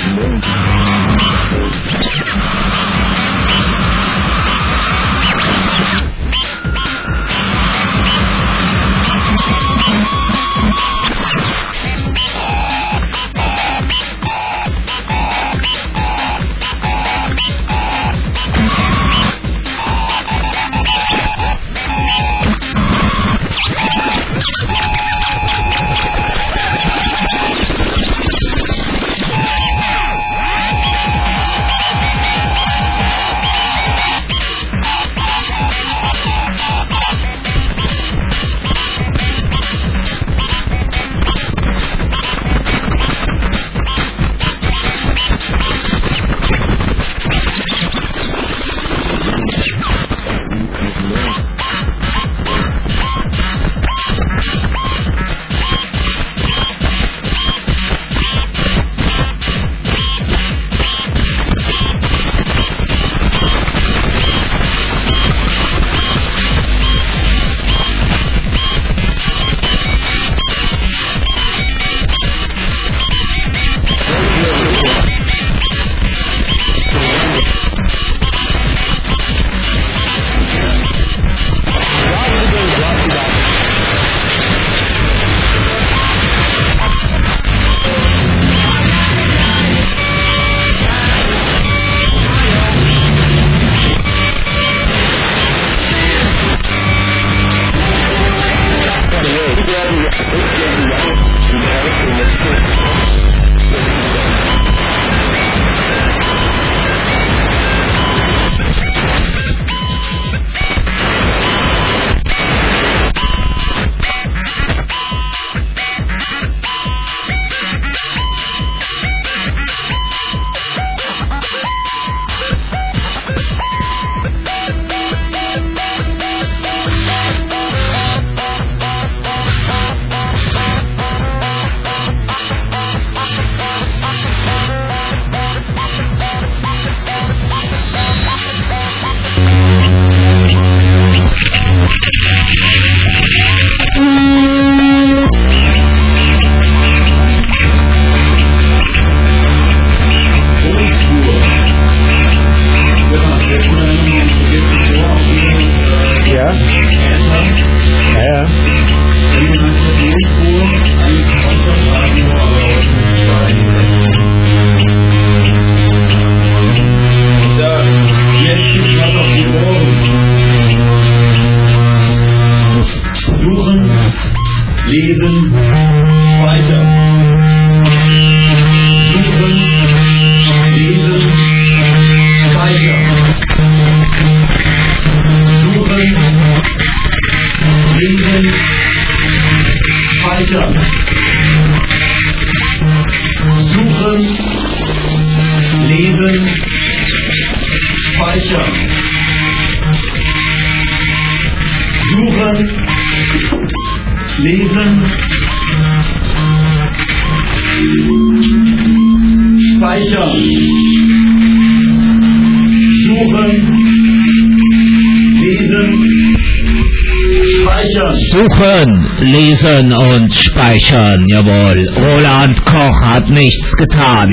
Suchen, lesen und speichern, jawohl. Roland Koch hat nichts getan.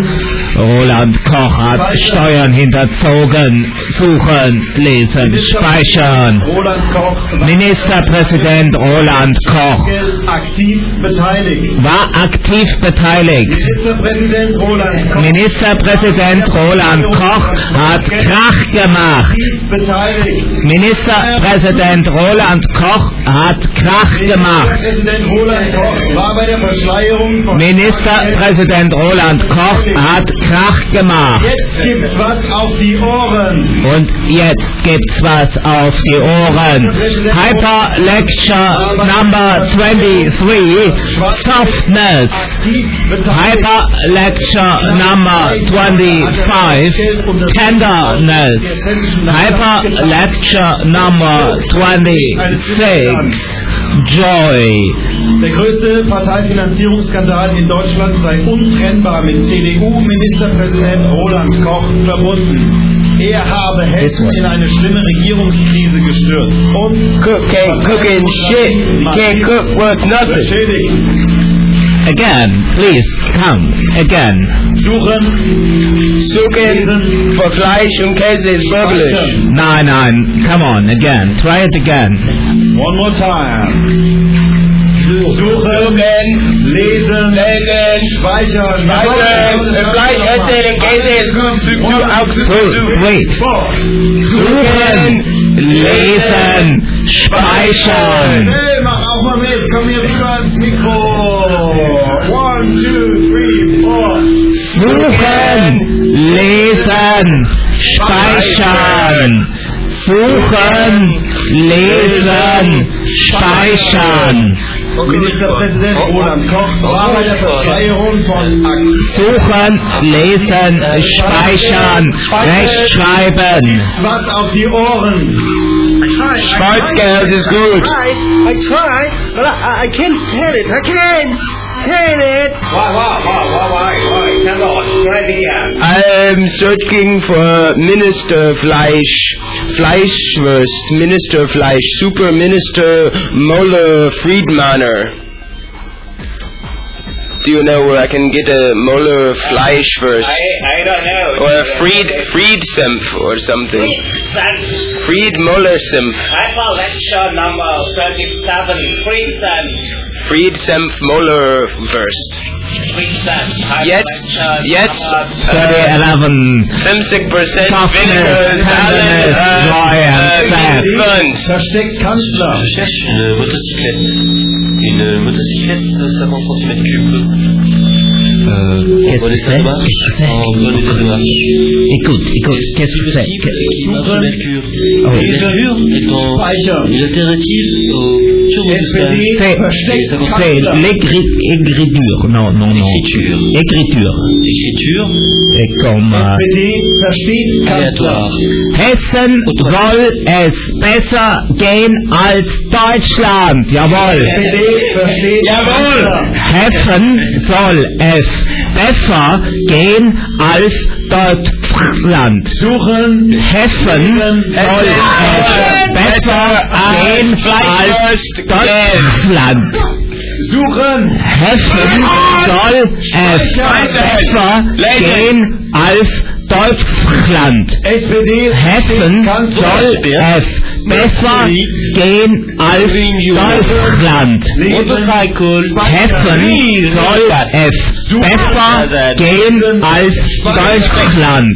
Roland Koch hat Steuern hinterzogen. Suchen, lesen, speichern. Ministerpräsident Roland Koch war aktiv beteiligt. Ministerpräsident Roland Koch hat Krach gemacht. Ministerpräsident Roland Koch hat Krach gemacht. Ministerpräsident Roland Koch hat Krach gemacht. Jetzt gibt's was auf die Ohren. Und jetzt gibt's was auf die Ohren. Hyper Lecture Number 23, Softness. Hyper Lecture Number 25, Tenderness. Hyper Lecture Number 26, Joy. Der größte Parteifinanzierungsskandal in Deutschland sei untrennbar mit CDU-Ministerpräsident Roland Koch verbunden. Er habe Hessen in eine schlimme Regierungskrise gestürzt und can't cook and shit, can't cook worth nothing. Again, please, come, again. Suchen für Fleisch und Käse ist möglich. Nein, come on, again. Try it again. One more time. Suchen, lesen, speichern. Fleisch, Essen und Käse ist gut. Wait. Suchen, lesen, speichern. Hey, mach auch mal mit. Komm hier rüber ans Mikro. 1, 2, 3, 4. Suchen, lesen, speichern. Suchen, lesen, speichern. Ministerpräsident Roland Koch war bei der Verschleierung von Suchen, lesen, speichern, rechtschreiben. was auf die Ohren. Schwarzgeld ist gut. I tried, but I can't stand it. I can't stand it. Why? Come on, try it again. I'm searching for Ministerfleisch, Fleischwurst, Ministerfleisch, Super Minister Moller Friedmaner. Do you know where I can get a Moller Fleischwurst? I don't know. Or a Friedsenf or something. Fried Moller Senf. I call lecture number 37, Friedsenf Moller Wurst. Jetzt 11. 50% Toughness, tenderness, joy and sad. Versteckt Kanzler. Je cherche une motocyclette 50 cm3. Qu'est-ce que c'est? En bonnet de doigts. Écoute, qu'est-ce que c'est? Qui marche au mercure. Oh. Le mercure étant une alternative au turbobuscage. C'est l'écriture. Non. Écriture. Et comme SPD versteht Kanzler. Aléatoire. Hessen soll es besser gehen als Deutschland. Jawohl. SPD versteht Kanzler. Hessen soll es besser gehen als Deutschland. Suchen. Hessen soll es besser gehen als Deutschland. Suchen. Hessen soll es besser gehen als Deutschland. SPD Hessen soll es besser gehen als Deutschland. Motorcycle. Hessen soll es besser gehen als Deutschland.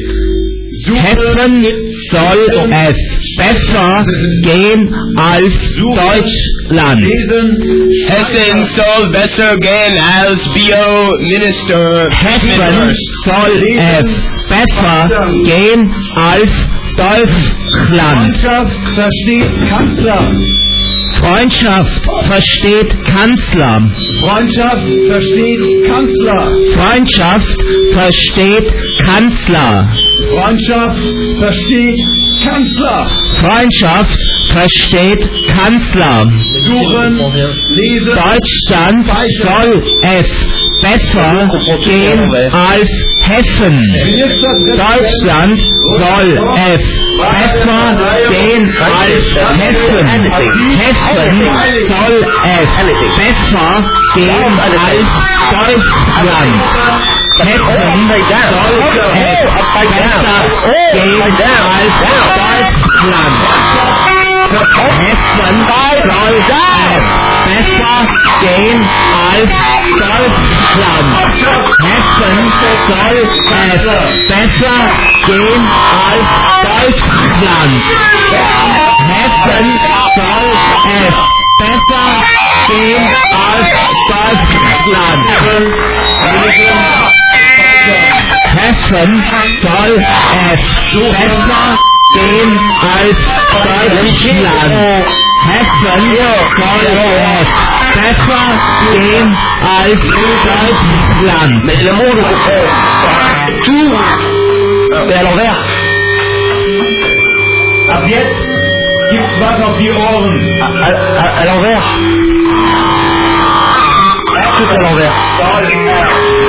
Hessen soll es besser gehen als Deutschland. Hessen soll besser gehen als Bio-Minister. Hessen soll es besser gehen als Deutschland. Freundschaft versteht Kanzler. Freundschaft versteht Kanzler. Freundschaft versteht Kanzler. Freundschaft versteht Kanzler. Freundschaft versteht Kanzler. Freundschaft versteht Kanzler. Suchen, lesen, Deutschland soll es besser gehen als Hessen. Deutschland soll es besser gehen als Hessen. Hessen soll es besser gehen als Deutschland. Hessen soll es besser gehen als Deutschland. Hessen soll es besser gehen als Deutschland. Hessen soll es besser gehen als Deutschland. Hessen soll es besser gehen als Deutschland. Hessen soll es besser gehen als Deutschland. Hessen soll es besser gehen als Deutschland. Mais le monde, tout est à l'envers. Ab jetzt gibt's was auf die Ohren. À l'envers. Tout est à l'envers.